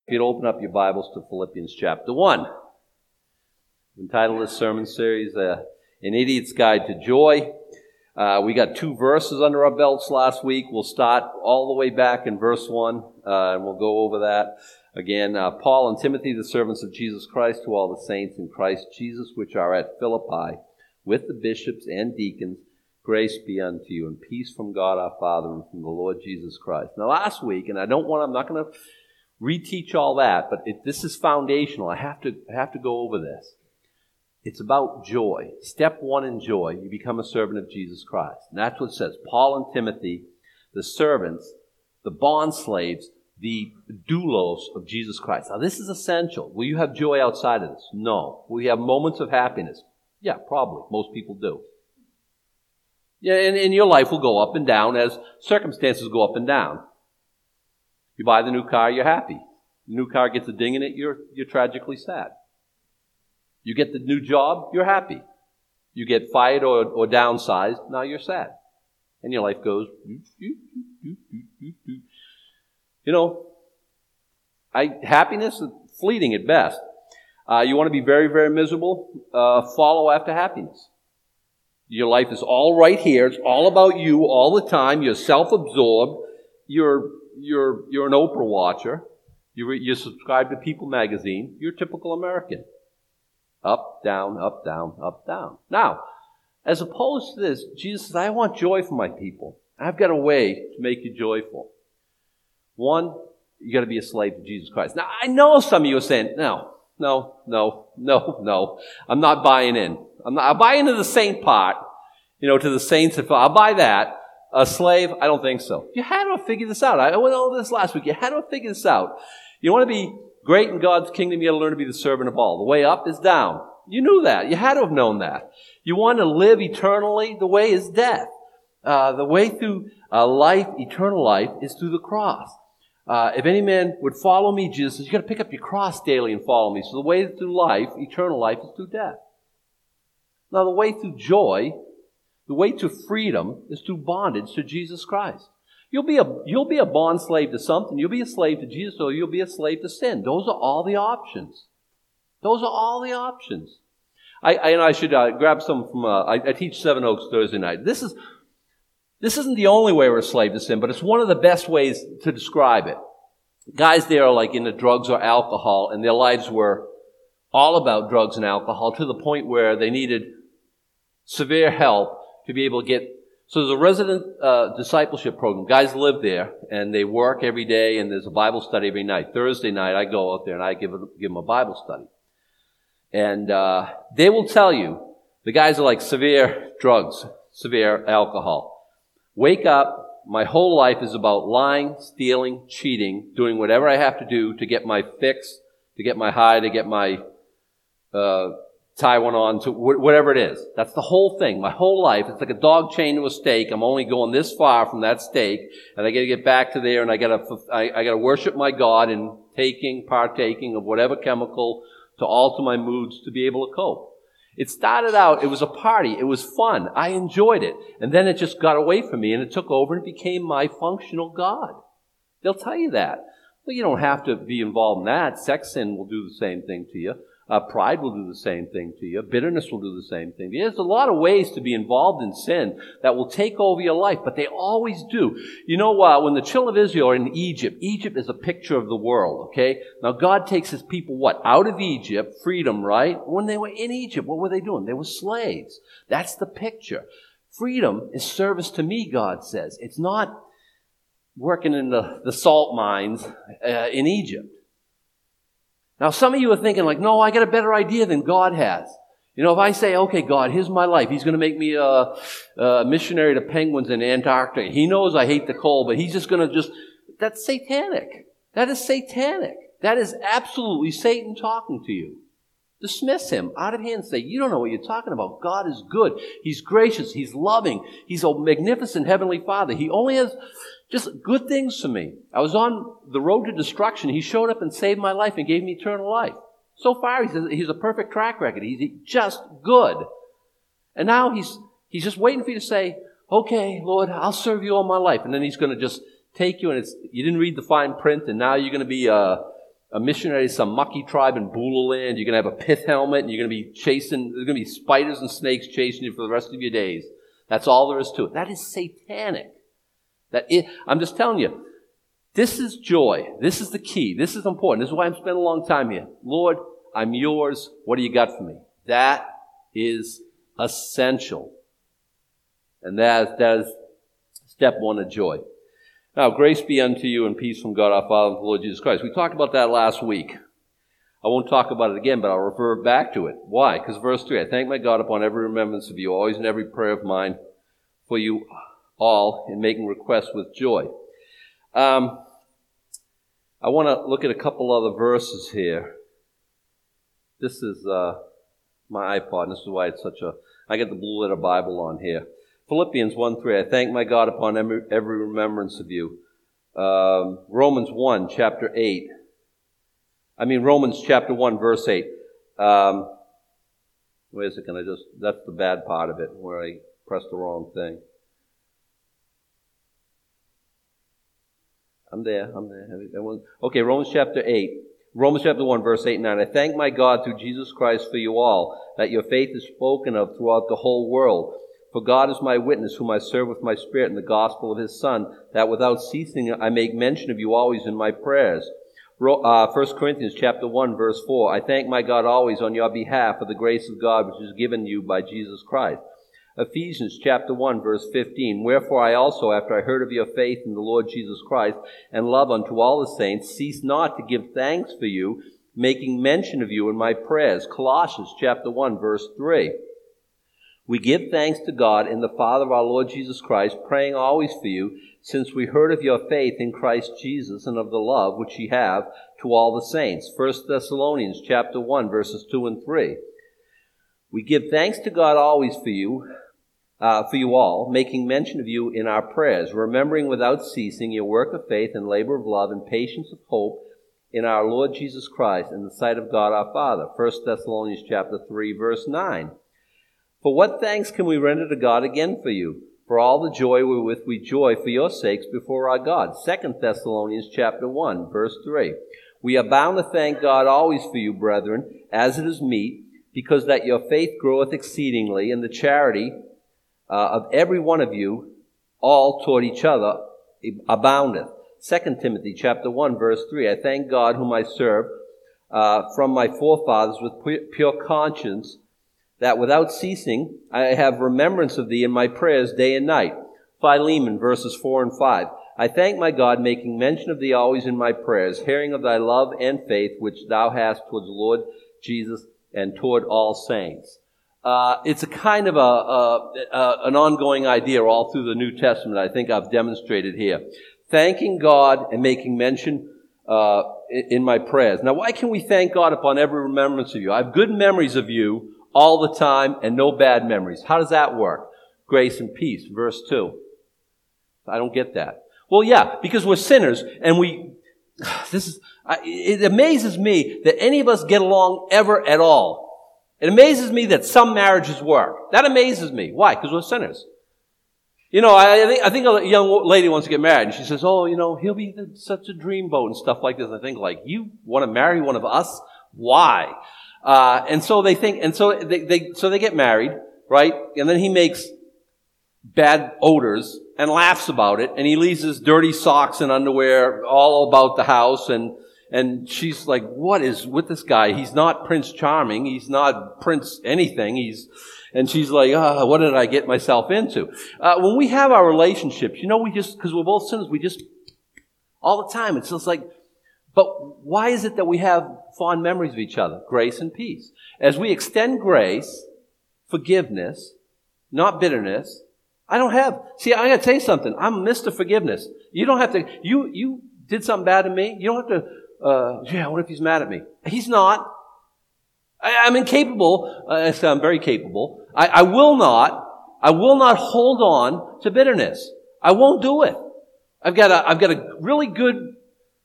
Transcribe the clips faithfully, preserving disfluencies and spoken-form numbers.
If you'd open up your Bibles to Philippians chapter one. I've entitled this sermon series, uh, An Idiot's Guide to Joy. Uh, we got two verses under our belts last week. We'll start all the way back in verse one, uh, and we'll go over that again. Uh, Paul and Timothy, the servants of Jesus Christ, to all the saints in Christ Jesus, which are at Philippi, with the bishops and deacons, grace be unto you, and peace from God our Father and from the Lord Jesus Christ. Now last week, and I don't want, I'm not going to reteach all that, but it, this is foundational. I have to I have to go over this. It's about joy. Step one in joy, you become a servant of Jesus Christ. And that's what it says. Paul and Timothy, the servants, the bond slaves, the doulos of Jesus Christ. Now this is essential. Will you have joy outside of this? No. Will you have moments of happiness? Yeah, probably. Most people do. Yeah, and, and your life will go up and down as circumstances go up and down. You buy the new car, you're happy. The new car gets a ding in it, you're you're tragically sad. You get the new job, you're happy. You get fired or, or downsized, now you're sad. And your life goes, you know, I happiness is fleeting at best. Uh, you want to be very, very miserable? Uh, follow after happiness. Your life is all right here. It's all about you all the time. You're self-absorbed. You're You're you're an Oprah watcher. You re, you subscribe to People magazine. You're a typical American. Up, down, up, down, up, down. Now, as opposed to this, Jesus says, I want joy for my people. I've got a way to make you joyful. One, you got to be a slave to Jesus Christ. Now, I know some of you are saying, no, no, no, no, no. I'm not buying in. I'm not, I'll buy into the saint part, you know, to the saints. I'll buy that. A slave? I don't think so. You had to figure this out. I went over this last week. You had to figure this out. You want to be great in God's kingdom, you got to learn to be the servant of all. The way up is down. You knew that. You had to have known that. You want to live eternally? The way is death. Uh, the way through uh, life, eternal life, is through the cross. Uh, if any man would follow me, Jesus says, you got to pick up your cross daily and follow me. So the way through life, eternal life, is through death. Now the way through joy, the way to freedom is through bondage to Jesus Christ. You'll be a you'll be a bond slave to something. You'll be a slave to Jesus, or you'll be a slave to sin. Those are all the options. Those are all the options. I, I and I should uh, grab some from. Uh, I, I teach Seven Oaks Thursday night. This is this isn't the only way we're a slave to sin, but it's one of the best ways to describe it. Guys there are like into drugs or alcohol, and their lives were all about drugs and alcohol to the point where they needed severe help to be able to get, so there's a resident uh, discipleship program. Guys live there, and they work every day, and there's a Bible study every night. Thursday night, I go out there, and I give, give them a Bible study. And uh, they will tell you, the guys are like severe drugs, severe alcohol. Wake up, my whole life is about lying, stealing, cheating, doing whatever I have to do to get my fix, to get my high, to get my uh tie one on to whatever it is. That's the whole thing. My whole life, it's like a dog chained to a stake. I'm only going this far from that stake, and I got to get back to there, and I got to I, I got to worship my God in taking, partaking of whatever chemical to alter my moods to be able to cope. It started out, it was a party, it was fun, I enjoyed it, and then it just got away from me, and it took over and it became my functional God. They'll tell you that. Well, you don't have to be involved in that. Sex sin will do the same thing to you. Uh, pride will do the same thing to you. Bitterness will do the same thing to you. There's a lot of ways to be involved in sin that will take over your life, but they always do. You know, uh, when the children of Israel are in Egypt, Egypt is a picture of the world, okay? Now, God takes his people, what? Out of Egypt, freedom, right? When they were in Egypt, what were they doing? They were slaves. That's the picture. Freedom is service to me, God says. It's not working in the, the salt mines uh, in Egypt. Now, some of you are thinking like, no, I got a better idea than God has. You know, if I say, okay, God, here's my life. He's going to make me a, a missionary to penguins in Antarctica. He knows I hate the cold, but he's just going to just, that's satanic. That is satanic. That is absolutely Satan talking to you. Dismiss him out of hand. Say, you don't know what you're talking about. God is good. He's gracious. He's loving. He's a magnificent heavenly Father. He only has just good things for me. I was on the road to destruction. He showed up and saved my life and gave me eternal life. So far, he's a, he's a perfect track record. He's just good. And now he's he's just waiting for you to say, okay, Lord, I'll serve you all my life. And then he's going to just take you, and it's you didn't read the fine print, and now you're going to be a, a missionary to some mucky tribe in Bula land. You're going to have a pith helmet, and you're going to be chasing, there's going to be spiders and snakes chasing you for the rest of your days. That's all there is to it. That is satanic. That is, I'm just telling you, this is joy. This is the key. This is important. This is why I'm spending a long time here. Lord, I'm yours. What do you got for me? That is essential. And that, that is step one of joy. Now, grace be unto you and peace from God our Father and the Lord Jesus Christ. We talked about that last week. I won't talk about it again, but I'll refer back to it. Why? Because verse three, I thank my God upon every remembrance of you, always in every prayer of mine, for you all in making requests with joy. Um, I want to look at a couple other verses here. This is uh, my iPod, and this is why it's such a... I get the Blue Letter Bible on here. Philippians one three, I thank my God upon every, every remembrance of you. Um, Romans one, chapter eight. I mean, Romans chapter one, verse eight. Um, wait a second, I just... That's the bad part of it, where I pressed the wrong thing. I'm there, I'm there. Okay, Romans chapter eight. Romans chapter one, verse eight and nine. I thank my God through Jesus Christ for you all, that your faith is spoken of throughout the whole world. For God is my witness, whom I serve with my spirit in the gospel of his Son, that without ceasing I make mention of you always in my prayers. Uh, First Corinthians chapter one, verse four. I thank my God always on your behalf for the grace of God which is given you by Jesus Christ. Ephesians chapter one, verse fifteen. Wherefore I also, after I heard of your faith in the Lord Jesus Christ and love unto all the saints, cease not to give thanks for you, making mention of you in my prayers. Colossians chapter one, verse three. We give thanks to God and the Father of our Lord Jesus Christ, praying always for you, since we heard of your faith in Christ Jesus and of the love which ye have to all the saints. First Thessalonians chapter one, verses two and three. We give thanks to God always for you, uh, for you all, making mention of you in our prayers, remembering without ceasing your work of faith and labor of love and patience of hope in our Lord Jesus Christ in the sight of God our Father. First Thessalonians chapter three, verse nine. For what thanks can we render to God again for you, for all the joy wherewith we joy for your sakes before our God? Second Thessalonians chapter one, verse three. We are bound to thank God always for you, brethren, as it is meet, because that your faith groweth exceedingly, and the charity uh, of every one of you all toward each other aboundeth. Second Timothy chapter one, verse three. I thank God whom I serve uh, from my forefathers with pure conscience, that without ceasing I have remembrance of thee in my prayers day and night. Philemon, verses four and five. I thank my God, making mention of thee always in my prayers, hearing of thy love and faith which thou hast towards the Lord Jesus and toward all saints. Uh, it's a kind of a, a, a an ongoing idea all through the New Testament. I think I've demonstrated here. Thanking God and making mention uh, in, in my prayers. Now, why can we thank God upon every remembrance of you? I have good memories of you all the time and no bad memories. How does that work? Grace and peace, verse two. I don't get that. Well, yeah, because we're sinners and we, this is, it amazes me that any of us get along ever at all. It amazes me that some marriages work. That amazes me. Why? Because we're sinners. You know, I think, I think a young lady wants to get married and she says, oh, you know, he'll be such a dreamboat and stuff like this. I think like, you want to marry one of us? Why? Uh, and so they think, and so they, they, so they get married, right? And then he makes bad odors and laughs about it, and he leaves his dirty socks and underwear all about the house, and, and she's like, what is with this guy? He's not Prince Charming. He's not Prince anything. He's, and she's like, ah, oh, what did I get myself into? Uh, when we have our relationships, you know, we just, cause we're both sinners, we just, all the time, it's just like, but why is it that we have fond memories of each other? Grace and peace. As we extend grace, forgiveness, not bitterness, I don't have, see, I gotta tell you something. I'm Mister Forgiveness. You don't have to, you, you did something bad to me. You don't have to, uh, yeah, what if he's mad at me? He's not. I, I'm incapable, uh, I'm very capable. I, I will not, I will not hold on to bitterness. I won't do it. I've got a, I've got a really good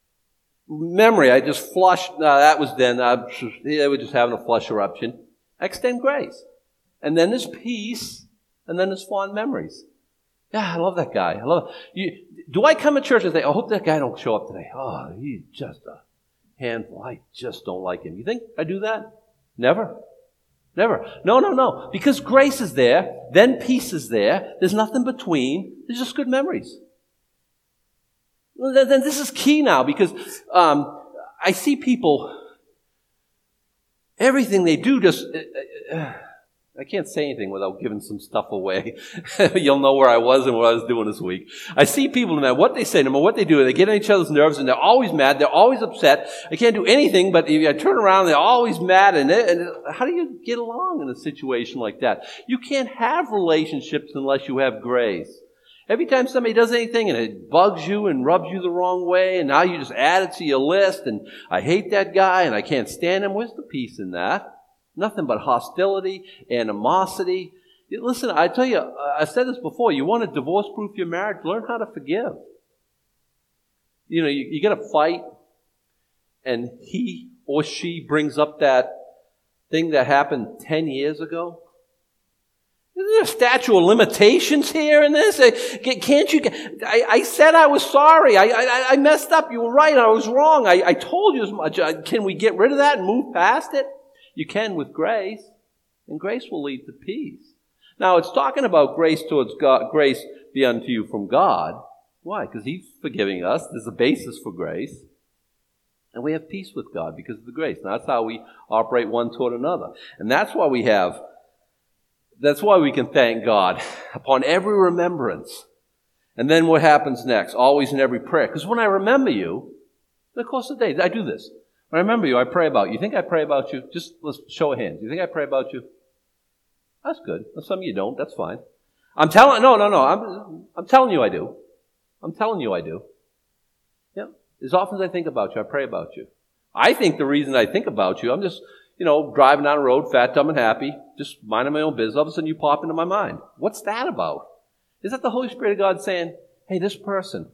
memory. I just flushed, uh, that was then, uh, they were just having a flush eruption. I extend grace. And then there's peace, and then there's fond memories. Yeah, I love that guy. I love you. Do I come to church and say, I hope that guy don't show up today? Oh, he's just a, handful. I just don't like him. You think I do that? Never. Never. No, no, no. Because grace is there, then peace is there. There's nothing between. There's just good memories. Well, then this is key now, because um, I see people, everything they do just, uh, uh, I can't say anything without giving some stuff away. You'll know where I was and what I was doing this week. I see people, no matter what they say, no matter what they do, they get on each other's nerves, and they're always mad, they're always upset. They can't do anything, but if I turn around, they're always mad. And, and how do you get along in a situation like that? You can't have relationships unless you have grace. Every time somebody does anything and it bugs you and rubs you the wrong way, and now you just add it to your list, and I hate that guy and I can't stand him, where's the peace in that? Nothing but hostility, animosity. Listen, I tell you, I've said this before, you want to divorce-proof your marriage, learn how to forgive. You know, you, you get a fight, and he or she brings up that thing that happened ten years ago. Isn't there a statute of limitations here in this? Can't you? I, I said I was sorry. I, I, I messed up. You were right. I was wrong. I, I told you as much. Can we get rid of that and move past it? You can with grace, and grace will lead to peace. Now, it's talking about grace towards God, grace be unto you from God. Why? Because He's forgiving us. There's a basis for grace. And we have peace with God because of the grace. And that's how we operate one toward another. And that's why we have, that's why we can thank God upon every remembrance. And then what happens next? Always in every prayer. Because when I remember you, in the course of the day, I do this. When I remember you, I pray about you. You think I pray about you? Just let's show of hands. You think I pray about you? That's good. Some of you don't. That's fine. I'm telling, no, no, no. I'm, I'm telling you I do. I'm telling you I do. Yeah. As often as I think about you, I pray about you. I think the reason I think about you, I'm just, you know, driving down the road, fat, dumb, and happy, just minding my own business. All of a sudden you pop into my mind. What's that about? Is that the Holy Spirit of God saying, hey, this person,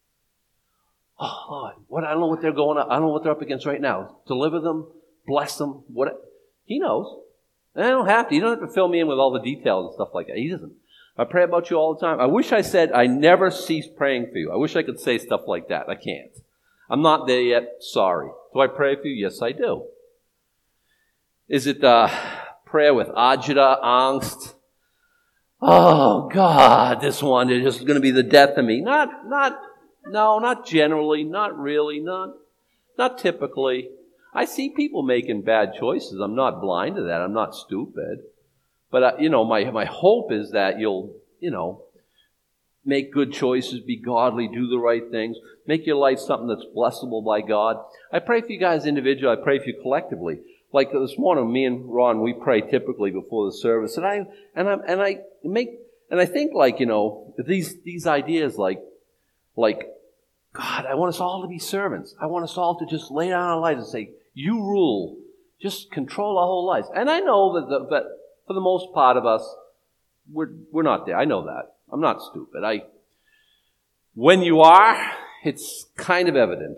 oh, Lord, what, I don't know what they're going on. I don't know what they're up against right now. Deliver them, bless them, what? He knows. And I don't have to. You don't have to fill me in with all the details and stuff like that. He doesn't. I pray about you all the time. I wish I said I never cease praying for you. I wish I could say stuff like that. I can't. I'm not there yet. Sorry. Do I pray for you? Yes, I do. Is it uh, prayer with agita, angst? Oh, God, this one is just going to be the death of me. Not, not, no, not generally, not really, not, not typically. I see people making bad choices. I'm not blind to that. I'm not stupid. But, uh, you know, my, my hope is that you'll, you know, make good choices, be godly, do the right things, make your life something that's blessable by God. I pray for you guys individually. I pray for you collectively. Like this morning, me and Ron, we pray typically before the service, and I and I and I make and I think like you know these these ideas like like God, I want us all to be servants. I want us all to just lay down our lives and say, "You rule, just control our whole lives." And I know that the, that for the most part of us, we're we're not there. I know that. I'm not stupid. I when you are, it's kind of evident.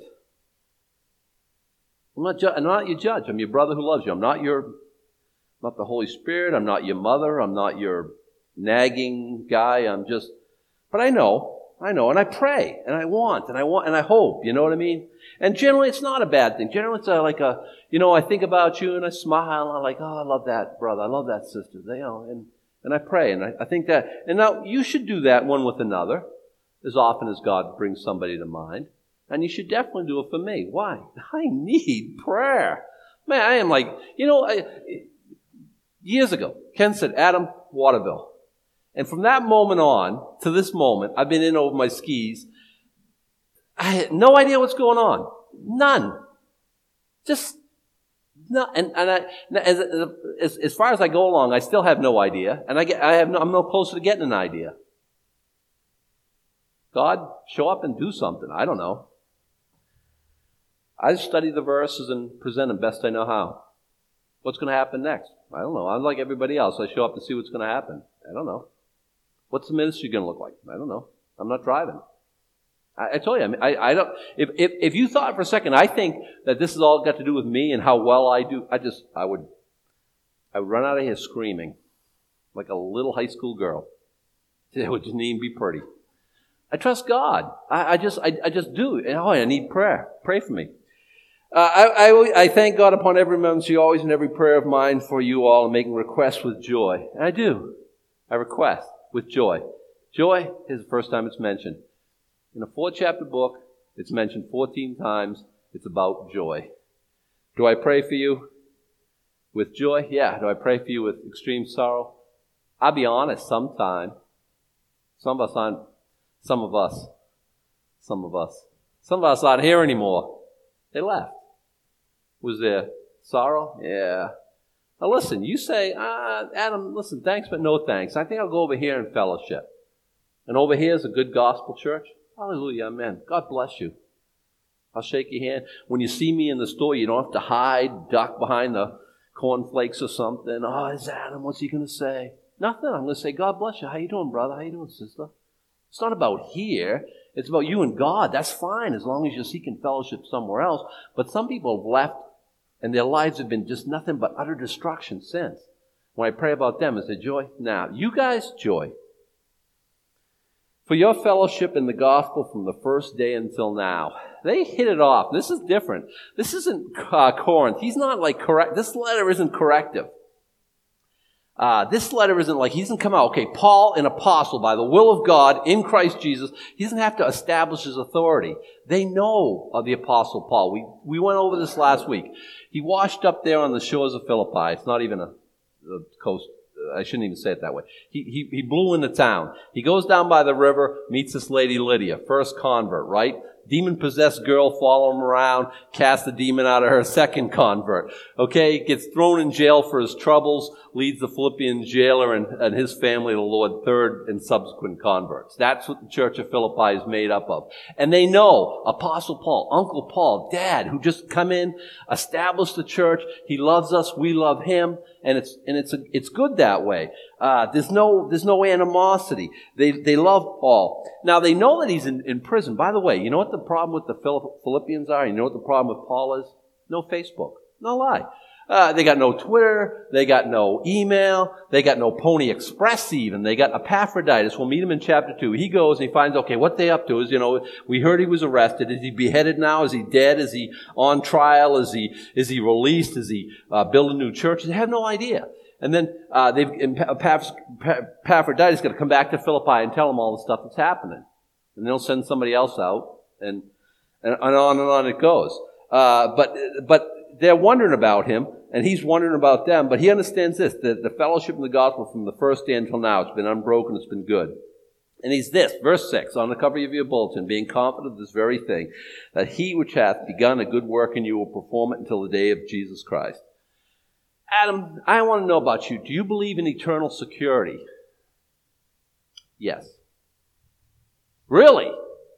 I'm not, ju- I'm not your judge. I'm your brother who loves you. I'm not your, not the Holy Spirit. I'm not your mother. I'm not your nagging guy. I'm just, but I know, I know, and I pray, and I want, and I want, and I hope. You know what I mean? And generally, it's not a bad thing. Generally, it's a, like a, you know, I think about you and I smile. And I'm like, oh, I love that brother. I love that sister. They, you know, and and I pray, and I, I think that, and now you should do that one with another, as often as God brings somebody to mind. And you should definitely do it for me. Why? I need prayer. Man, I am like, you know, I, years ago, Ken said, Adam, water bill. And from that moment on to this moment, I've been in over my skis. I had no idea what's going on. None. Just, no. And, and I, as, as, as far as I go along, I still have no idea. And I get, I have no, I'm no closer to getting an idea. God, show up and do something. I don't know. I study the verses and present them best I know how. What's going to happen next? I don't know. I'm like everybody else. I show up to see what's going to happen. I don't know. What's the ministry going to look like? I don't know. I'm not driving. I, I told you, I, mean, I, I don't. If, if if you thought for a second, I think that this has all got to do with me and how well I do. I just, I would, I would run out of here screaming like a little high school girl. It would just even be pretty. I trust God. I, I just, I, I just do. And oh, I need prayer. Pray for me. Uh, I, I, I thank God upon every remembrance, always in every prayer of mine for you all, and making requests with joy. And I do. I request with joy. Joy is the first time it's mentioned. In a four-chapter book, it's mentioned fourteen times. It's about joy. Do I pray for you with joy? Yeah. Do I pray for you with extreme sorrow? I'll be honest, sometime. Some of us aren't, some of us, some of us, some of us aren't here anymore. They left. Was there sorrow? Yeah. Now listen, you say, ah, Adam, listen, thanks but no thanks. I think I'll go over here in fellowship. And over here is a good gospel church. Hallelujah, amen. God bless you. I'll shake your hand. When you see me in the store, you don't have to hide, duck behind the cornflakes or something. Oh, it's Adam, what's he going to say? Nothing. I'm going to say, God bless you. How you doing, brother? How you doing, sister? It's not about here. It's about you and God. That's fine as long as you're seeking fellowship somewhere else. But some people have left and their lives have been just nothing but utter destruction since. When I pray about them, is there joy? Now, you guys, joy. For your fellowship in the gospel from the first day until now. They hit it off. This is different. This isn't uh, Corinth. He's not like correct. This letter isn't corrective. Uh, this letter isn't like, he doesn't come out, okay, Paul, an apostle by the will of God in Christ Jesus. He doesn't have to establish his authority. They know of the apostle Paul. We, we went over this last week. He washed up there on the shores of Philippi. It's not even a, a coast. I shouldn't even say it that way. He, he, he blew into town. He goes down by the river, meets this lady Lydia, first convert, right? Demon-possessed girl, follow him around, cast the demon out of her, second convert. Okay, gets thrown in jail for his troubles, leads the Philippian jailer and, and his family to the Lord, third and subsequent converts. That's what the church of Philippi is made up of. And they know Apostle Paul, Uncle Paul, Dad, who just come in, established the church. He loves us, we love him, and it's and it's a, it's good that way. Uh, there's no there's no animosity. They they love Paul. Now they know that he's in, in prison. By the way, you know what the problem with the Philippians are? You know what the problem with Paul is? No Facebook. No lie. Uh, they got no Twitter. They got no email. They got no Pony Express even. They got Epaphroditus. We'll meet him in chapter two. He goes and he finds, okay, what they up to is, you know, we heard he was arrested. Is he beheaded now? Is he dead? Is he on trial? Is he, is he released? Is he, uh, building a new church? They have no idea. And then, uh, they've, Epaphroditus got to come back to Philippi and tell them all the stuff that's happening. And they'll send somebody else out and, and on and on it goes. Uh, but, but, they're wondering about him, and he's wondering about them, but he understands this, that the fellowship in the gospel from the first day until now, it's been unbroken, it's been good. And he's this, verse six, on the cover of your bulletin, being confident of this very thing, that he which hath begun a good work in you will perform it until the day of Jesus Christ. Adam, I want to know about you. Do you believe in eternal security? Yes. Really?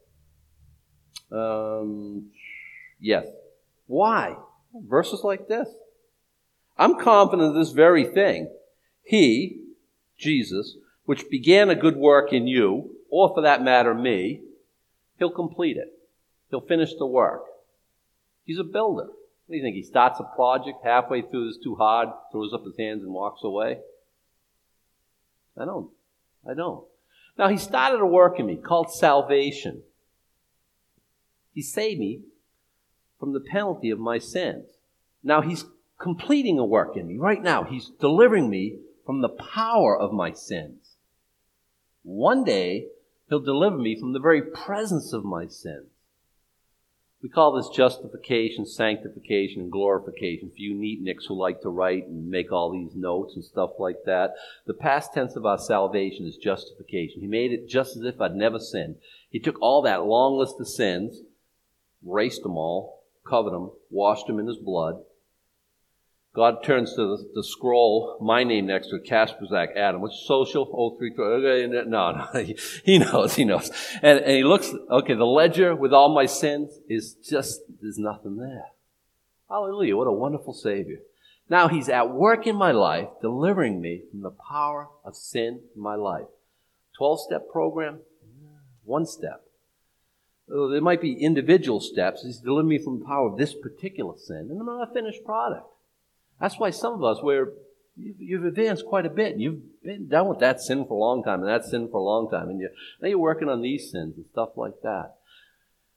Um, yes. Why? Verses like this. I'm confident of this very thing. He, Jesus, which began a good work in you, or for that matter me, he'll complete it. He'll finish the work. He's a builder. What do you think? He starts a project halfway through, it's too hard, throws up his hands and walks away? I don't. I don't. Now, he started a work in me called salvation. He saved me from the penalty of my sins. Now he's completing a work in me. Right now, he's delivering me from the power of my sins. One day, he'll deliver me from the very presence of my sins. We call this justification, sanctification, and glorification. For you neatnicks who like to write and make all these notes and stuff like that, the past tense of our salvation is justification. He made it just as if I'd never sinned. He took all that long list of sins, erased them all, covered them, washed them in his blood. God turns to the, the scroll, my name next to it, Kasperzak Adam. What's social? oh three three. No, no, he, he knows, he knows. And, and he looks, okay, the ledger with all my sins is just, there's nothing there. Hallelujah, what a wonderful Savior. Now he's at work in my life, delivering me from the power of sin in my life. twelve-step program? One step. There might be individual steps. He's delivering me from the power of this particular sin. And I'm not a finished product. That's why some of us, where you've advanced quite a bit. You've been done with that sin for a long time and that sin for a long time. And you, now you're working on these sins and stuff like that.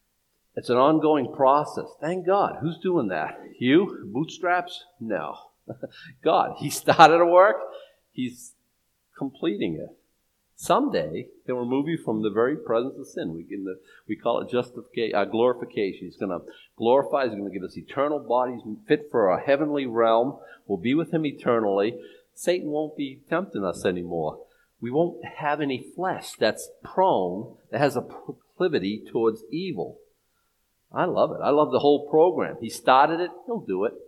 It's an ongoing process. Thank God. Who's doing that? You? Bootstraps? No. God. He started a work. He's completing it. Someday, he'll remove you from the very presence of sin. We, can, we call it justification, uh, glorification. He's going to glorify. He's going to give us eternal bodies fit for a heavenly realm. We'll be with him eternally. Satan won't be tempting us anymore. We won't have any flesh that's prone, that has a proclivity towards evil. I love it. I love the whole program. He started it. He'll do it.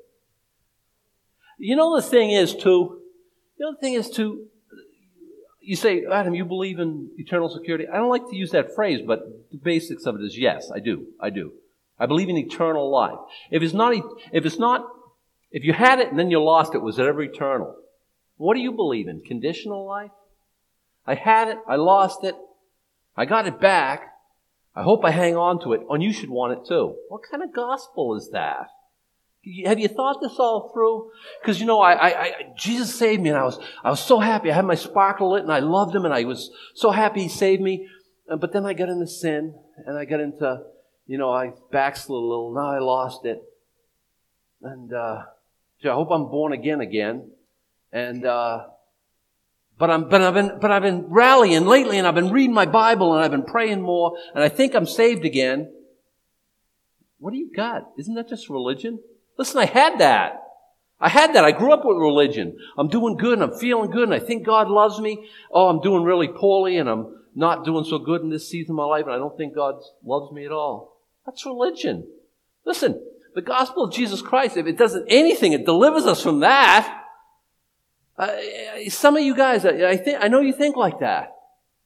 You know the thing is, too, you know the thing is, too, you say, Adam, you believe in eternal security? I don't like to use that phrase, but the basics of it is yes, I do. I do. I believe in eternal life. If it's not, if it's not, if you had it and then you lost it, was it ever eternal? What do you believe in? Conditional life? I had it, I lost it, I got it back. I hope I hang on to it, and you should want it too. What kind of gospel is that? Have you thought this all through? Because, you know, I, I, I, Jesus saved me, and I was, I was so happy. I had my sparkle lit, and I loved him, and I was so happy he saved me. But then I got into sin, and I got into, you know, I backslid a little. Now I lost it. And uh, I hope I'm born again again. And uh, but I'm, but I've been, but I've been rallying lately, and I've been reading my Bible, and I've been praying more, and I think I'm saved again. What do you got? Isn't that just religion? Listen, I had that. I had that. I grew up with religion. I'm doing good, and I'm feeling good, and I think God loves me. Oh, I'm doing really poorly, and I'm not doing so good in this season of my life, and I don't think God loves me at all. That's religion. Listen, the gospel of Jesus Christ, if it doesn't anything, it delivers us from that. Uh, some of you guys, I, I think I know you think like that.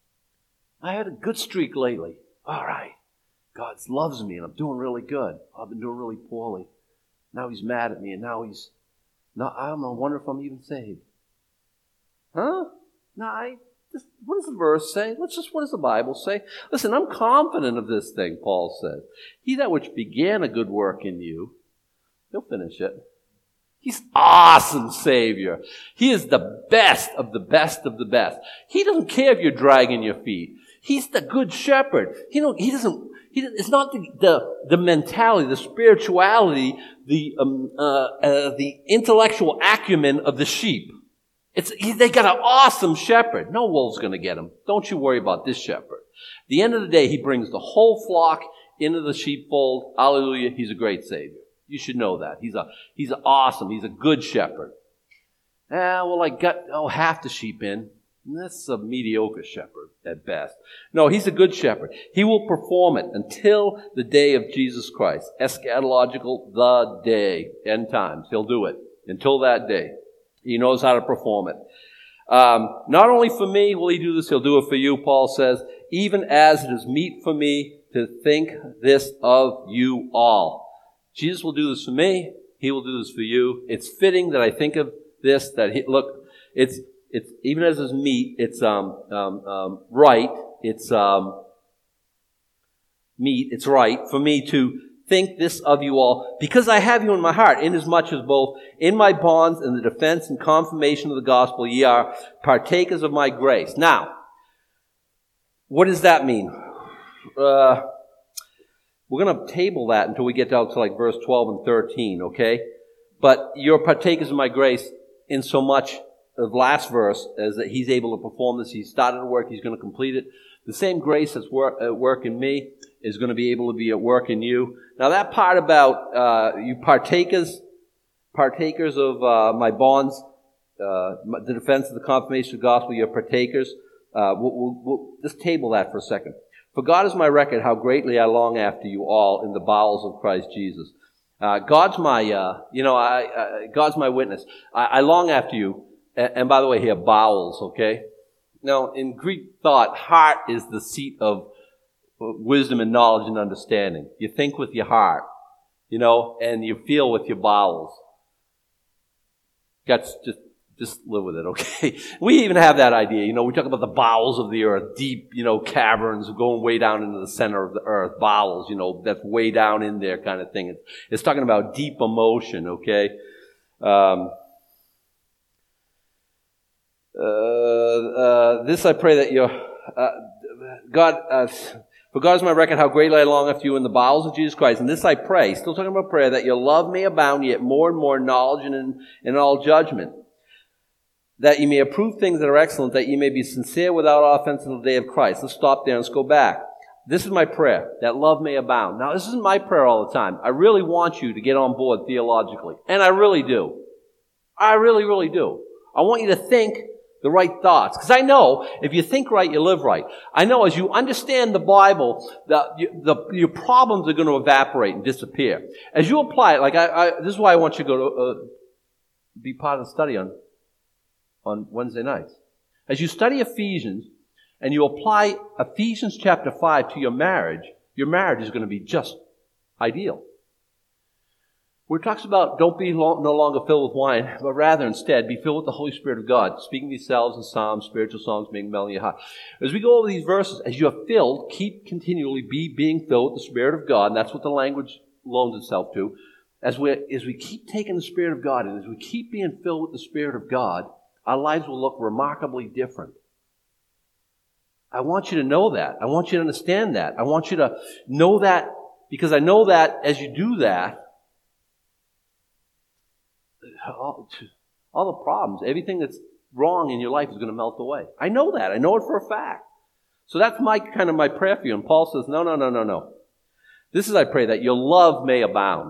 I had a good streak lately. All right. God loves me, and I'm doing really good. I've been doing really poorly. Now he's mad at me, and now he's... Now, I don't know, I wonder if I'm even saved. Huh? No, I... Just, what does the verse say? Let's just, what does the Bible say? Listen, I'm confident of this thing, Paul says. He that which began a good work in you, he'll finish it. He's awesome Savior. He is the best of the best of the best. He doesn't care if you're dragging your feet. He's the good shepherd. He don't, he doesn't, he, it's not the, the, the mentality, the spirituality, the, um, uh, uh, the intellectual acumen of the sheep. It's, he, they got an awesome shepherd. No wolf's going to get him. Don't you worry about this shepherd. At the end of the day, he brings the whole flock into the sheepfold. Hallelujah. He's a great Savior. You should know that. He's a, he's awesome. He's a good shepherd. Ah, well, I got, oh, half the sheep in. That's a mediocre shepherd at best. No, he's a good shepherd. He will perform it until the day of Jesus Christ. Eschatological, the day, end times. He'll do it until that day. He knows how to perform it. Um, not only for me will he do this, he'll do it for you, Paul says, even as it is meet for me to think this of you all. Jesus will do this for me. He will do this for you. It's fitting that I think of this, that he, look, it's, it's, even as is meet, it's, um, um, um, right. It's, um, meet. It's right for me to think this of you all, because I have you in my heart, inasmuch as both in my bonds and the defense and confirmation of the gospel ye are partakers of my grace. Now, what does that mean? Uh, we're going to table that until we get down to like verse twelve and thirteen, okay? But you're partakers of my grace in so much of last verse as that he's able to perform this. He started a work, he's going to complete it. The same grace that's work, at work in me is going to be able to be at work in you. Now that part about uh, you partakers, partakers of uh, my bonds, uh, the defense of the confirmation of the gospel, you're partakers. Uh, we'll, we'll, we'll just table that for a second. For God is my record how greatly I long after you all in the bowels of Christ Jesus. Uh, God's my, uh, you know, I, uh, God's my witness. I, I long after you. And, and by the way, here, bowels, okay? Now, in Greek thought, heart is the seat of wisdom and knowledge and understanding. You think with your heart, you know, and you feel with your bowels. That's just, just live with it, okay? We even have that idea, you know, we talk about the bowels of the earth, deep, you know, caverns going way down into the center of the earth, bowels, you know, that's way down in there kind of thing. It's, it's talking about deep emotion, okay? Um, uh, uh, this I pray that you're, uh, God, uh, For God is my record, how greatly I long after you in the bowels of Jesus Christ. And this I pray, still talking about prayer, that your love may abound yet more and more in knowledge and in, in all judgment. That you may approve things that are excellent, that you may be sincere without offense in the day of Christ. Let's stop there and let's go back. This is my prayer, that love may abound. Now, this isn't my prayer all the time. I really want you to get on board theologically. And I really do. I really, really do. I want you to think the right thoughts. Because I know if you think right, you live right. I know as you understand the Bible, the, the, your problems are going to evaporate and disappear. As you apply it, like I, I this is why I want you to go to uh, be part of the study on, on Wednesday nights. As you study Ephesians and you apply Ephesians chapter five to your marriage, your marriage is going to be just ideal. Where it talks about don't be long, no longer filled with wine, but rather instead be filled with the Holy Spirit of God, speaking these yourselves in psalms, spiritual songs, making melody in your heart. As we go over these verses, as you are filled, keep continually be being filled with the Spirit of God, and that's what the language loans itself to. As we as we keep taking the Spirit of God, and as we keep being filled with the Spirit of God, our lives will look remarkably different. I want you to know that. I want you to understand that. I want you to know that, because I know that as you do that, All, all the problems, everything that's wrong in your life is going to melt away. I know that. I know it for a fact. So that's my kind of my prayer for you. And Paul says, no, no, no, no, no. This is, I pray, that your love may abound.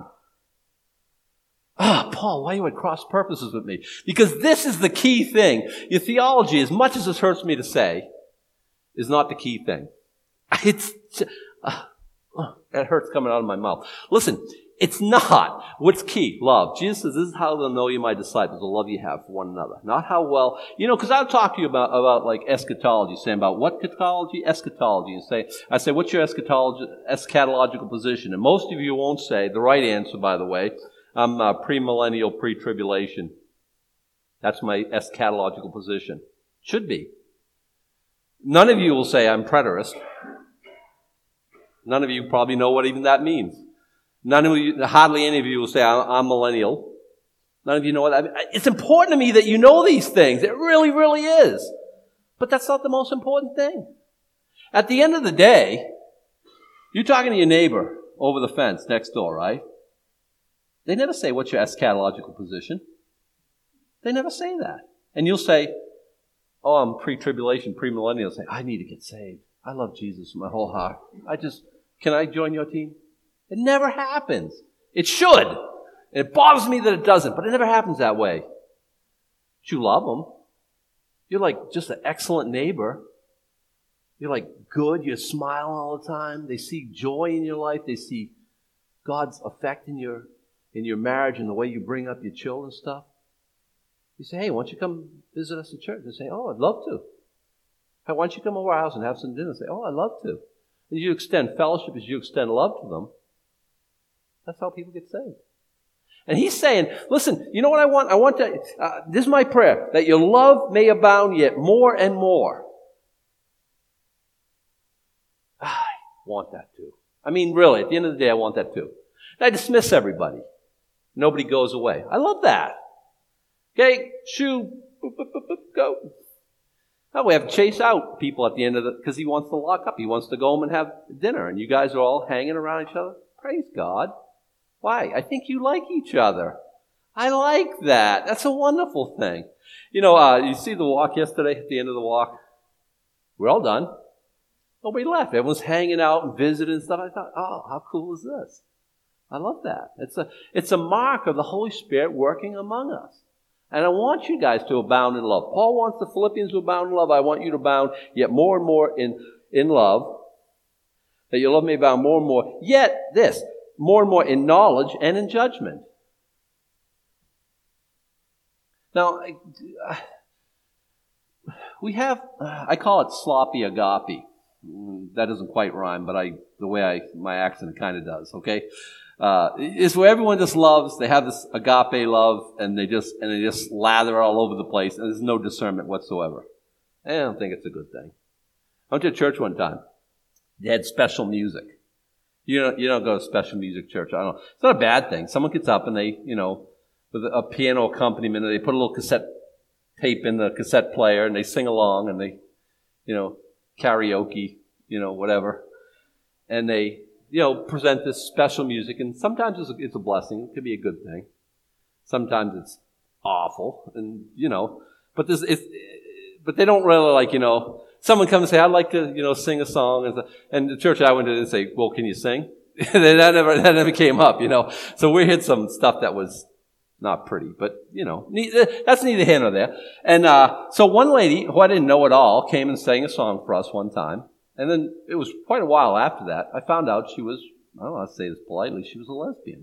Ah, Paul, why are you at cross purposes with me? Because this is the key thing. Your theology, as much as this hurts me to say, is not the key thing. It's, uh, uh, that hurts coming out of my mouth. Listen, it's not. What's key? Love. Jesus says, this is how they'll know you my disciples, the love you have for one another. Not how well, you know, because I'll talk to you about, about like eschatology, saying about what eschatology? Eschatology. And say, I say, what's your eschatology, eschatological position? And most of you won't say, the right answer, by the way, I'm uh, premillennial, pre-tribulation. That's my eschatological position. Should be. None of you will say I'm preterist. None of you probably know what even that means. None of you, hardly any of you will say, I'm, I'm millennial. None of you know what that means. It's important to me that you know these things. It really, really is. But that's not the most important thing. At the end of the day, you're talking to your neighbor over the fence next door, right? They never say, what's your eschatological position? They never say that. And you'll say, oh, I'm pre-tribulation, pre-millennial. Say, I need to get saved. I love Jesus with my whole heart. I just, can I join your team? It never happens. It should. And it bothers me that it doesn't, but it never happens that way. But you love them. You're like just an excellent neighbor. You're like good. You're smiling all the time. They see joy in your life. They see God's effect in your in your marriage and the way you bring up your children and stuff. You say, hey, why don't you come visit us at church? They say, oh, I'd love to. Hey, why don't you come over our house and have some dinner? Say, oh, I'd love to. And you extend fellowship as you extend love to them. That's how people get saved. And he's saying, listen, you know what I want? I want to, uh, this is my prayer, that your love may abound yet more and more. I want that too. I mean, really, at the end of the day, I want that too. And I dismiss everybody. Nobody goes away. I love that. Okay, shoo, boop, boop, boop, boop, go. Now we have to chase out people at the end of the, because he wants to lock up. He wants to go home and have dinner. And you guys are all hanging around each other. Praise God. Why? I think you like each other. I like that. That's a wonderful thing. You know, uh, you see the walk yesterday at the end of the walk? We're all done. Nobody left. Everyone's hanging out and visiting and stuff. I thought, oh, how cool is this? I love that. It's a, it's a mark of the Holy Spirit working among us. And I want you guys to abound in love. Paul wants the Philippians to abound in love. I want you to abound yet more and more in, in love. That your love may abound more and more. Yet, this, more and more in knowledge and in judgment. Now, we have, I call it sloppy agape. That doesn't quite rhyme, but I, the way I, my accent kind of does, okay? Uh, it's where everyone just loves, they have this agape love, and they just, and they just lather all over the place, and there's no discernment whatsoever. I don't think it's a good thing. I went to a church one time. They had special music. You don't, you don't go to special music church. I don't know. It's not a bad thing. Someone gets up and they, you know, with a piano accompaniment, and they put a little cassette tape in the cassette player, and they sing along, and they, you know, karaoke, you know, whatever. and they, you know, present this special music, and sometimes it's a, it's a blessing. It could be a good thing. Sometimes it's awful, and, you know, but this, it's, but they don't really like, you know, someone comes and say, I'd like to, you know, sing a song, and, and the church I went to, they say, well, can you sing? that never, that never came up, you know. So we hit some stuff that was not pretty, but, you know, that's neither here nor there. And, uh, so one lady, who I didn't know at all, came and sang a song for us one time. And then it was quite a while after that, I found out she was, I don't want to say this politely, she was a lesbian.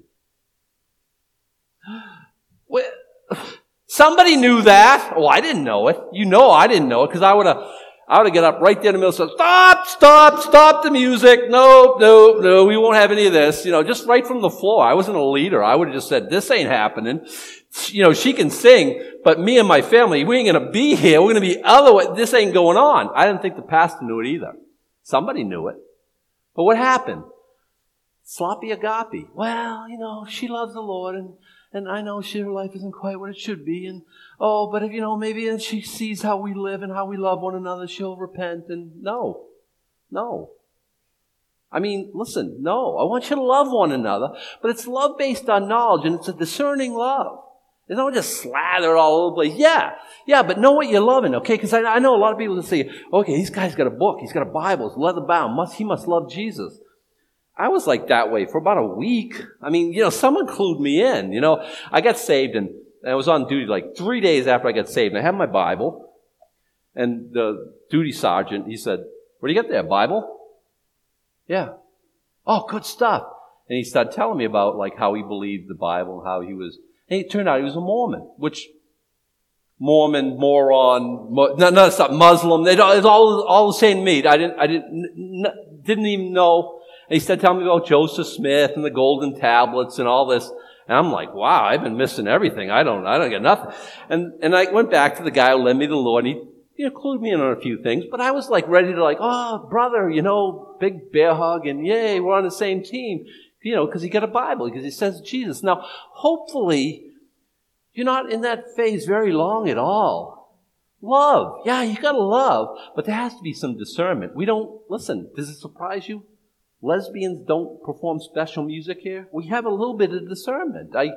Well, somebody knew that. Oh, I didn't know it. You know I didn't know it, because I would have, I would have get up right there in the middle and said, stop, stop, stop the music. No, no, no, we won't have any of this. You know, just right from the floor. I wasn't a leader. I would have just said, this ain't happening. You know, she can sing, but me and my family, we ain't going to be here. We're going to be otherwise. This ain't going on. I didn't think the pastor knew it either. Somebody knew it. But what happened? Sloppy agape. Well, you know, she loves the Lord, and And I know she, her life isn't quite what it should be. And, oh, but if, you know, maybe if she sees how we live and how we love one another, she'll repent. And no, no. I mean, listen, no. I want you to love one another. But it's love based on knowledge, and it's a discerning love. It's not just slathered all over the place. Yeah, yeah, but know what you're loving, okay? Because I, I know a lot of people that say, okay, this guy's got a book. He's got a Bible. It's leather bound. Must, he must love Jesus. I was like that way for about a week. I mean, you know, someone clued me in. You know, I got saved, and I was on duty like three days after I got saved. And I had my Bible, and the duty sergeant, he said, what do you got there, Bible? Yeah. Oh, good stuff. And he started telling me about like how he believed the Bible and how he was, and it turned out he was a Mormon, which Mormon, moron, mo, no, no, it's not Muslim. It's all, all the same to me. I didn't, I didn't, n- didn't even know. And he started telling me about Joseph Smith and the golden tablets and all this. And I'm like, wow, I've been missing everything. I don't, I don't get nothing. And, and I went back to the guy who led me to the Lord, and he, you know, clued me in on a few things. But I was like ready to like, oh, brother, you know, big bear hug, and yay, we're on the same team. You know, because he got a Bible, because he says Jesus. Now, hopefully, you're not in that phase very long at all. Love. Yeah, you gotta love, but there has to be some discernment. We don't, listen, does it surprise you? Lesbians don't perform special music here. We have a little bit of discernment. I,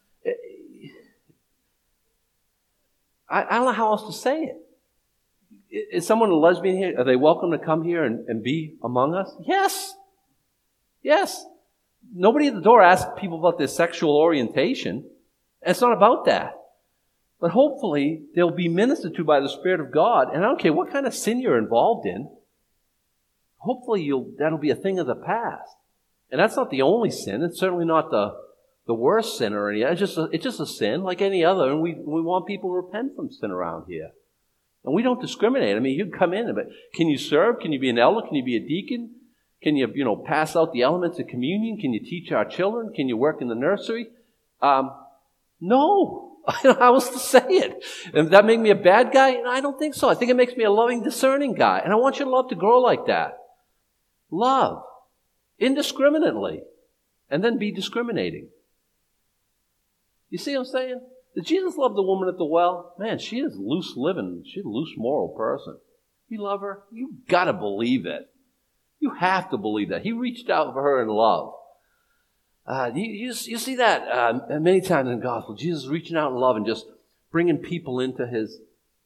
I, I don't know how else to say it. Is someone a lesbian here? Are they welcome to come here and, and be among us? Yes. Yes. Nobody at the door asks people about their sexual orientation. It's not about that. But hopefully they'll be ministered to by the Spirit of God. And I don't care what kind of sin you're involved in. Hopefully you'll, that'll be a thing of the past. And that's not the only sin. It's certainly not the, the worst sin or anything. It's just, a, it's just a sin like any other. And we, we want people to repent from sin around here. And we don't discriminate. I mean, you come in, but can you serve? Can you be an elder? Can you be a deacon? Can you, you know, pass out the elements of communion? Can you teach our children? Can you work in the nursery? Um, no. I don't know how else to say it. Does that make me a bad guy? I don't think so. I think it makes me a loving, discerning guy. And I want your love to grow like that. Love. Indiscriminately. And then be discriminating. You see what I'm saying? Did Jesus love the woman at the well? Man, she is loose living. She's a loose moral person. You love her? You gotta believe it. You have to believe that. He reached out for her in love. Uh, you, you, you see that uh, many times in the gospel. Jesus reaching out in love and just bringing people into his...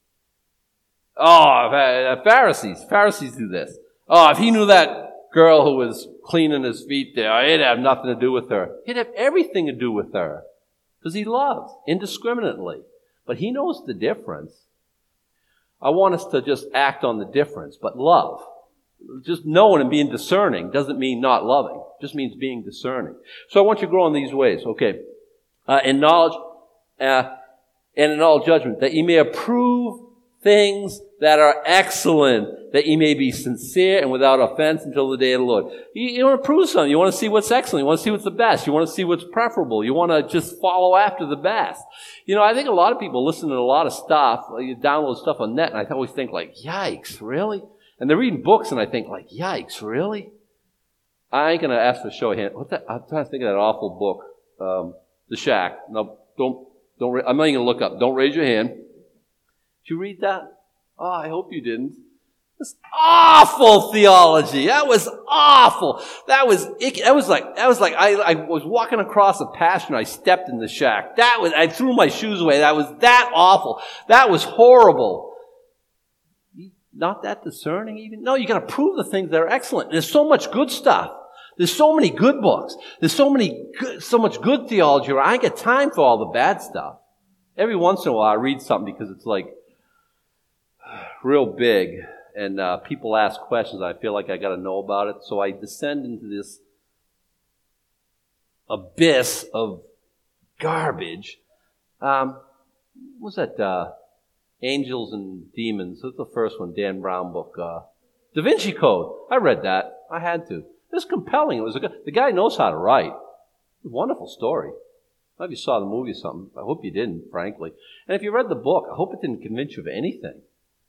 Oh, Pharisees. Pharisees do this. Oh, if he knew that girl who was cleaning his feet there, he'd have nothing to do with her. He'd have everything to do with her. Because he loves indiscriminately. But he knows the difference. I want us to just act on the difference, but love. Just knowing and being discerning doesn't mean not loving. It just means being discerning. So I want you to grow in these ways. Okay. Uh, in knowledge uh, and in all judgment, that ye may approve things that are excellent, that ye may be sincere and without offense until the day of the Lord. You, you want to prove something. You want to see what's excellent. You want to see what's the best. You want to see what's preferable. You want to just follow after the best. You know, I think a lot of people listen to a lot of stuff. You download stuff on net, and I always think like, yikes, really? And they're reading books, and I think like, yikes, really? I ain't going to ask for a show of hands. What's that? I'm trying to think of that awful book, um, The Shack. No, don't, don't, I'm not even going to look up. Don't raise your hand. Did you read that? Oh, I hope you didn't. This awful theology. That was awful. That was icky. That was like that was like I, I was walking across a pasture and I stepped in the shack. That was I threw my shoes away. That was that awful. That was horrible. Not that discerning even? No, you got to prove the things that are excellent. There's so much good stuff. There's so many good books. There's so many good, so much good theology where I ain't got time for all the bad stuff. Every once in a while I read something because it's like real big. And uh, people ask questions. I feel like I got to know about it. So I descend into this abyss of garbage. Um, what was that? Uh, Angels and Demons. That's the first one, Dan Brown book. Uh, Da Vinci Code. I read that. I had to. It was compelling. It was a good, the guy knows how to write. It was a wonderful story. I don't know if you saw the movie or something. I hope you didn't, frankly. And if you read the book, I hope it didn't convince you of anything.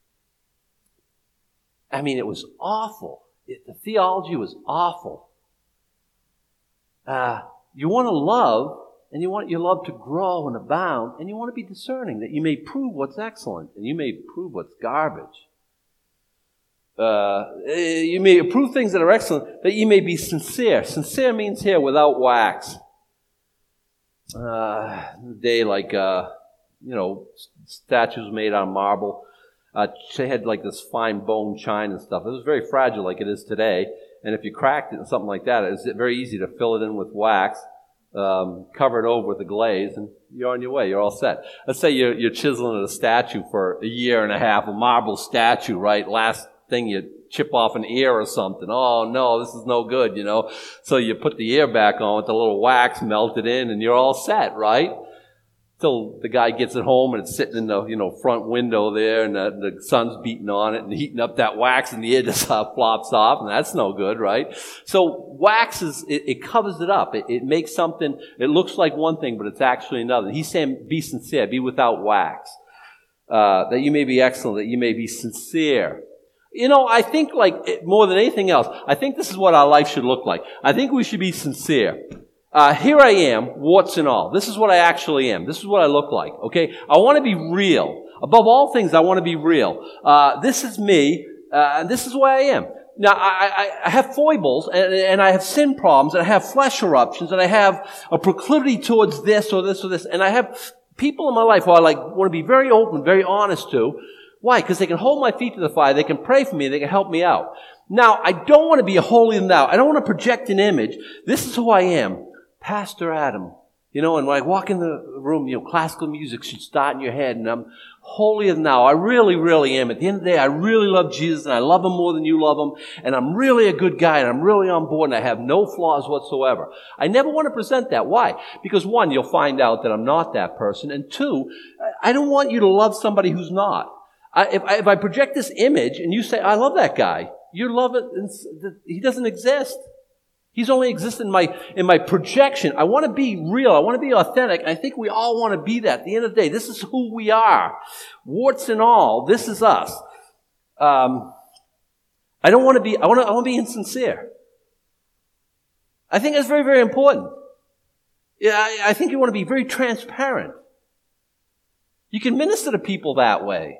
I mean, it was awful. It, the theology was awful. Uh, you want to love, and you want your love to grow and abound, and you want to be discerning, that you may prove what's excellent, and you may prove what's garbage. Uh, you may prove things that are excellent, that you may be sincere. Sincere means here without wax. Uh, they like, uh, you know, statues made on marble. Uh, they had like this fine bone chine and stuff. It was very fragile like it is today. And if you cracked it and something like that, it's very easy to fill it in with wax, um, cover it over with a glaze, and you're on your way. You're all set. Let's say you're, you're chiseling a statue for a year and a half, a marble statue, right? Last thing you chip off an ear or something. Oh, no, this is no good, you know. So you put the ear back on with a little wax melted in, and you're all set, right? Till the guy gets it home and it's sitting in the, you know, front window there, and the, the sun's beating on it and heating up that wax, and the ear just uh, flops off, and that's no good, right? So wax is, it, it covers it up. It, it makes something, it looks like one thing, but it's actually another. He's saying, be sincere, be without wax, uh, that you may be excellent, that you may be sincere. You know, I think like more than anything else, I think this is what our life should look like. I think we should be sincere. Uh, here I am, warts and all. This is what I actually am. This is what I look like, okay? I want to be real. Above all things, I want to be real. Uh, this is me, uh, and this is where I am. Now, I, I, I have foibles, and, and I have sin problems, and I have flesh eruptions, and I have a proclivity towards this or this or this, and I have people in my life who I like want to be very open, very honest to. Why? Because they can hold my feet to the fire, they can pray for me, they can help me out. Now, I don't want to be a holier than thou. I don't want to project an image. This is who I am. Pastor Adam. You know, and when I walk in the room, you know, classical music should start in your head, and I'm holier than thou. I really, really am. At the end of the day, I really love Jesus, and I love Him more than you love Him, and I'm really a good guy, and I'm really on board, and I have no flaws whatsoever. I never want to present that. Why? Because one, you'll find out that I'm not that person, and two, I don't want you to love somebody who's not. I, if, I, if I project this image, and you say, I love that guy, you love it, and he doesn't exist. He's only existed in my, in my projection. I want to be real. I want to be authentic. And I think we all want to be that. At the end of the day, this is who we are. Warts and all, this is us. Um, I don't want to be, I want to, I want to be insincere. I think that's very, very important. Yeah, I, I think you want to be very transparent. You can minister to people that way.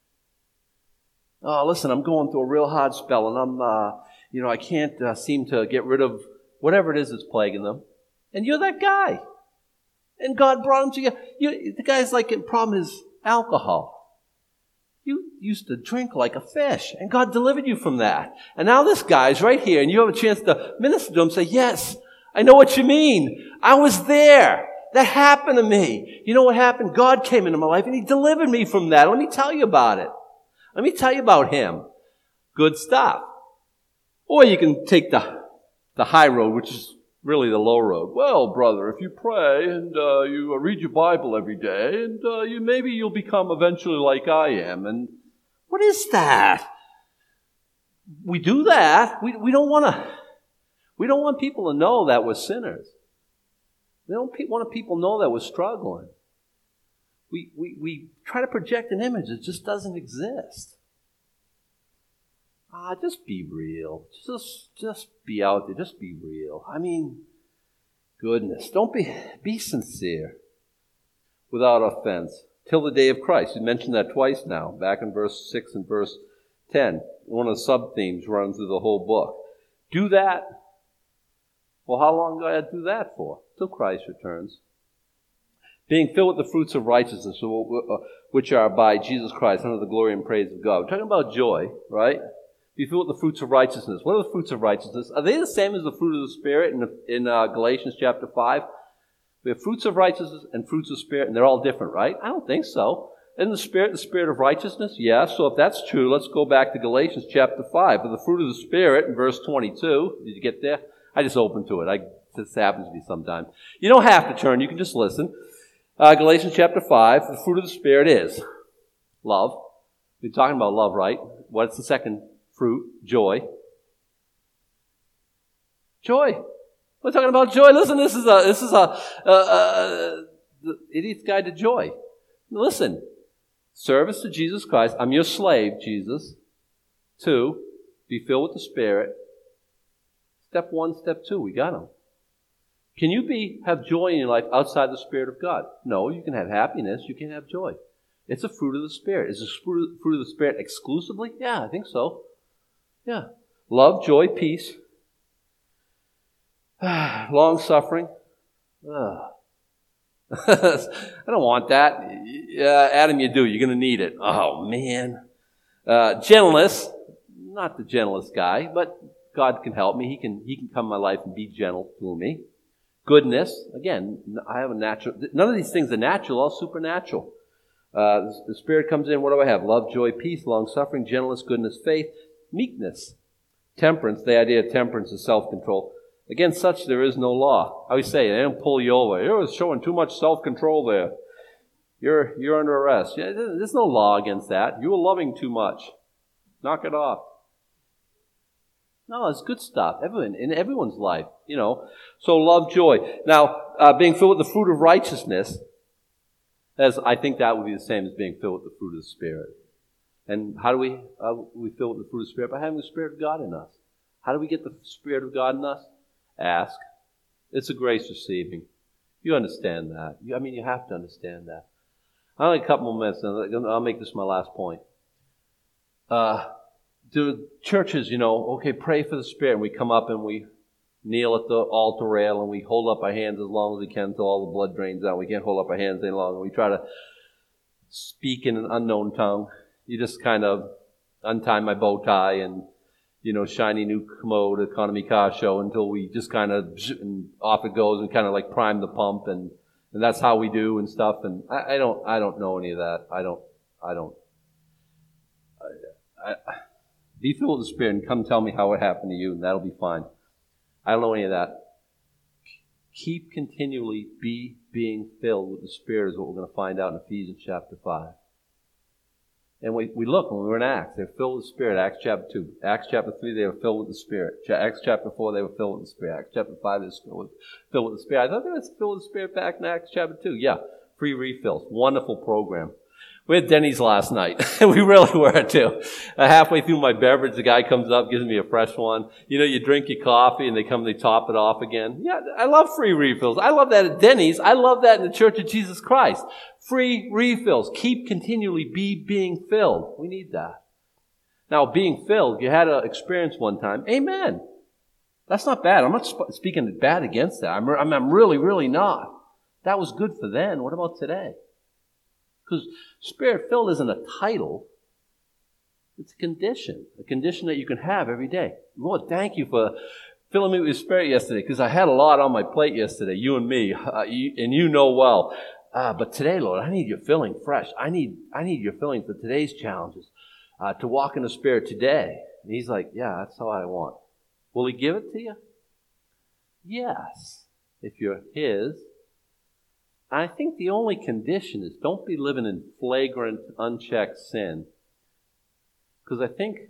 Oh, listen, I'm going through a real hard spell, and I'm, uh, you know, I can't uh, seem to get rid of whatever it is that's plaguing them. And you're that guy. And God brought him to you. you the guy's like, the problem is alcohol. You used to drink like a fish, and God delivered you from that. And now this guy's right here, and you have a chance to minister to him, say, yes, I know what you mean. I was there. That happened to me. You know what happened? God came into my life, and He delivered me from that. Let me tell you about it. Let me tell you about Him. Good stuff. Or you can take the the high road, which is really the low road. Well, brother, if you pray and uh, you read your Bible every day, and uh, you maybe you'll become eventually like I am. And what is that? We do that. We we don't want to. We don't want people to know that we're sinners. We don't pe- want people to know that we're struggling. We we we try to project an image that just doesn't exist. Ah, just be real. Just, just be out there. Just be real. I mean, goodness. Don't be, be sincere without offense till the day of Christ. You mentioned that twice now, back in verse six and verse ten. One of the sub-themes running through the whole book. Do that. Well, how long do I have to do that for? Till Christ returns. Being filled with the fruits of righteousness, which are by Jesus Christ, under the glory and praise of God. We're talking about joy, right? Be filled with the fruits of righteousness. What are the fruits of righteousness? Are they the same as the fruit of the Spirit in, in uh, Galatians chapter five? We have fruits of righteousness and fruits of Spirit, and they're all different, right? I don't think so. Isn't the Spirit the Spirit of righteousness? Yeah, so if that's true, let's go back to Galatians chapter five. For the fruit of the Spirit in verse twenty-two, did you get there? I just opened to it. I, this happens to me sometimes. You don't have to turn, you can just listen. Uh, Galatians chapter five, the fruit of the Spirit is love. We're talking about love, right? What's the second fruit? Joy. Joy. We're talking about joy. Listen, this is a this is a, a, a the idiot's guide to joy. Listen, service to Jesus Christ. I'm your slave, Jesus. Two, be filled with the Spirit. Step one, step two, we got them. Can you be have joy in your life outside the Spirit of God? No, you can have happiness. You can have joy. It's a fruit of the Spirit. Is the fruit of the Spirit exclusively? Yeah, I think so. Yeah. Love, joy, peace. Long suffering. I don't want that. Uh, Adam, you do. You're going to need it. Oh, man. Uh, gentleness. Not the gentlest guy, but God can help me. He can, he can come in my life and be gentle to me. Goodness. Again, I have a natural. None of these things are natural, all supernatural. Uh, the, the Spirit comes in. What do I have? Love, joy, peace, long suffering, gentleness, goodness, faith, meekness. Temperance. The idea of temperance is self-control. Against such there is no law. I always say, they don't pull you over. You're showing too much self-control there. You're you're under arrest. Yeah, there's no law against that. You were loving too much. Knock it off. No, it's good stuff. Everyone in everyone's life, you know. So love, joy. Now, uh, being filled with the fruit of righteousness, as I think that would be the same as being filled with the fruit of the Spirit. And how do we uh, we fill with the fruit of the Spirit? By having the Spirit of God in us. How do we get the Spirit of God in us? Ask. It's a grace receiving. You understand that. You, I mean, you have to understand that. I only have a couple more minutes, and I'll make this my last point. Uh, the churches, you know, okay, pray for the Spirit, and we come up and we kneel at the altar rail, and we hold up our hands as long as we can until all the blood drains out. We can't hold up our hands any longer. We try to speak in an unknown tongue. You just kind of untie my bow tie and, you know, shiny new commode economy car show until we just kind of, and off it goes and kind of like prime the pump, and, and that's how we do and stuff. And I, I don't, I don't know any of that. I don't, I don't, I, I, be filled with the Spirit and come tell me how it happened to you, and that'll be fine. I don't know any of that. Keep continually be being filled with the Spirit is what we're going to find out in Ephesians chapter five. And we, we look, when we were in Acts, they were filled with the Spirit. Acts chapter two. Acts chapter three, they were filled with the Spirit. Acts chapter four, they were filled with the Spirit. Acts chapter five, they were filled with, filled with the Spirit. I thought they were filled with the Spirit back in Acts chapter two. Yeah, free refills. Wonderful program. We had Denny's last night. We really were, too. Uh, halfway through my beverage, the guy comes up, gives me a fresh one. You know, you drink your coffee, and they come, they top it off again. Yeah, I love free refills. I love that at Denny's. I love that in the Church of Jesus Christ. Free refills. Keep continually be being filled. We need that. Now, being filled, you had an experience one time. Amen. That's not bad. I'm not sp- speaking bad against that. I'm, re- I'm really, really not. That was good for then. What about today? Because Spirit-filled isn't a title. It's a condition. A condition that you can have every day. Lord, thank you for filling me with your Spirit yesterday, because I had a lot on my plate yesterday, you and me, uh, you, and you know well. Uh, but today, Lord, I need your filling fresh. I need I need your filling for today's challenges, uh, to walk in the Spirit today. And he's like, yeah, that's how I want. Will he give it to you? Yes, if you're his. I think the only condition is don't be living in flagrant, unchecked sin. Because I think,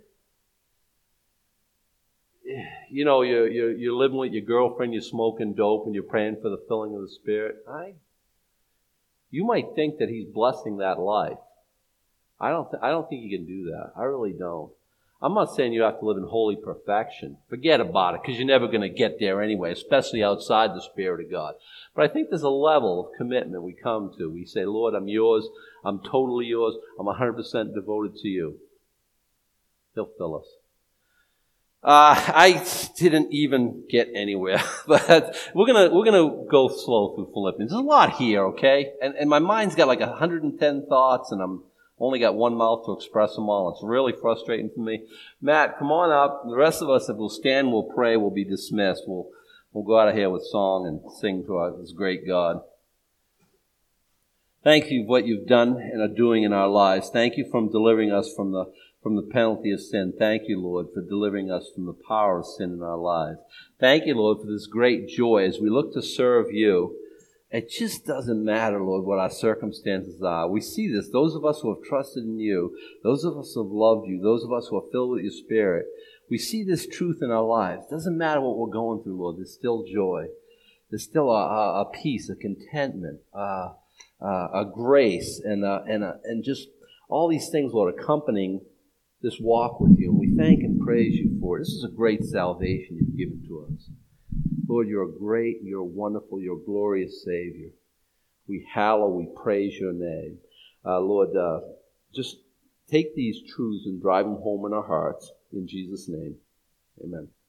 you know, you're, you're, you're living with your girlfriend, you're smoking dope, and you're praying for the filling of the Spirit. I, you might think that he's blessing that life. I don't, th- I don't think you can do that. I really don't. I'm not saying you have to live in holy perfection. Forget about it, because you're never going to get there anyway, especially outside the Spirit of God. But I think there's a level of commitment we come to. We say, Lord, I'm yours. I'm totally yours. I'm one hundred percent devoted to you. He'll fill us. Uh, I didn't even get anywhere, but we're gonna we're gonna go slow through Philippians. There's a lot here, okay? And and my mind's got like one hundred ten thoughts, and I'm only got one mouth to express them all. It's really frustrating for me. Matt, come on up. The rest of us, if we'll stand, we'll pray, we'll be dismissed. We'll we'll go out of here with song and sing to our, this great God. Thank you for what you've done and are doing in our lives. Thank you for delivering us from the from the penalty of sin. Thank you, Lord, for delivering us from the power of sin in our lives. Thank you, Lord, for this great joy as we look to serve you. It just doesn't matter, Lord, what our circumstances are. We see this. Those of us who have trusted in you, those of us who have loved you, those of us who are filled with your Spirit, we see this truth in our lives. It doesn't matter what we're going through, Lord. There's still joy. There's still a, a, a peace, a contentment, uh, uh, a grace, and a, and a, and just all these things, Lord, accompanying this walk with you, and we thank and praise you for it. This is a great salvation you've given to us. Lord, you're a great, you're wonderful, you're a glorious Savior. We hallow, we praise your name. Uh, Lord, uh, just take these truths and drive them home in our hearts. In Jesus' name, amen.